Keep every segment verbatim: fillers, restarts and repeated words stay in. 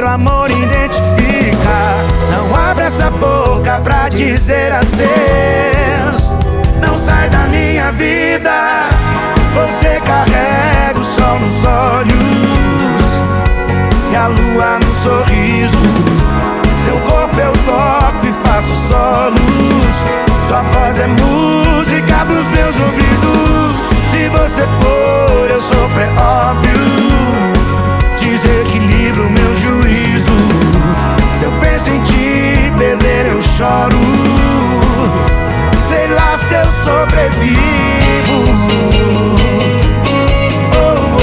amor identifica. Não abre essa boca pra dizer adeus. Não sai da minha vida. Você carrega o sol nos olhos e a lua no sorriso. Seu corpo eu toco e faço solos. Sua voz é música pros meus ouvidos. Se você for, eu sofro, é óbvio. Desequilibro meu juízo. Se eu penso em te perder, eu choro. Sei lá se eu sobrevivo. Oh,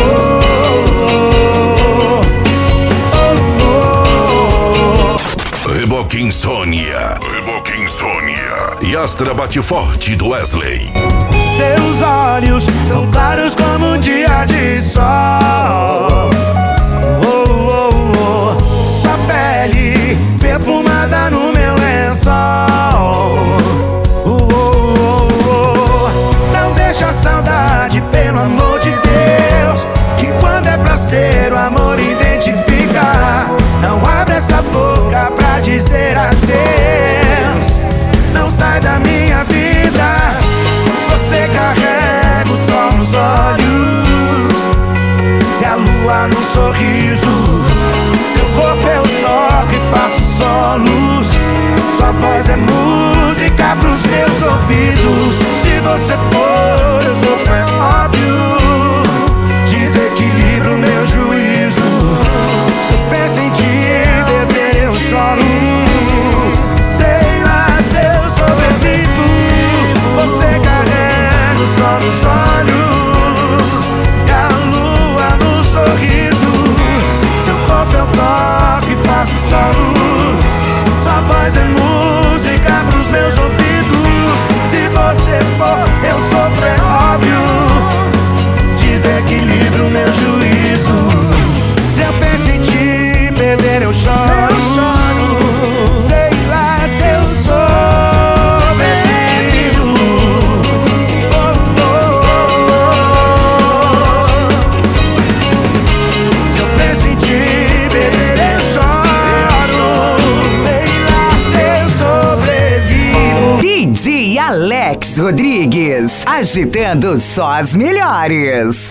oh, oh, oh. Reboque Insônia. Reboque Insônia. E Astra Bate Forte do Wesley. Seus olhos tão claros como um dia de sol. Oh, oh, oh. Sua pele perfumada no meu lençol. Oh, oh, oh, oh. Não deixa a saudade, pelo amor de Deus, que quando é pra ser o amor identifica. Não abre essa boca pra dizer adeus. Não sai da minha vida. Você carrega o sol nos olhos e a lua no sorriso. Seu corpo eu toco e faço solos. Sua voz é música pros meus ouvidos. Se você for, eu sofro, é óbvio. Desequilibro meu juízo. Se eu penso em te beber, eu choro. Sei lá se eu sobrevivo. Você carrega o sol nos olhos e a lua no sorriso. Seu corpo eu toco e faço solos. Sua voz é música pros meus ouvidos. Se você for, eu sofro, é óbvio. Desequilibro meu juízo. Se eu penso em te perder, eu choro. Eu choro. Sei lá se eu sobrevivo. Oh, oh, oh, oh. Se eu penso em te perder, eu choro. Sei lá se eu sobrevivo. D J Alex Rodrigues, agitando só as melhores.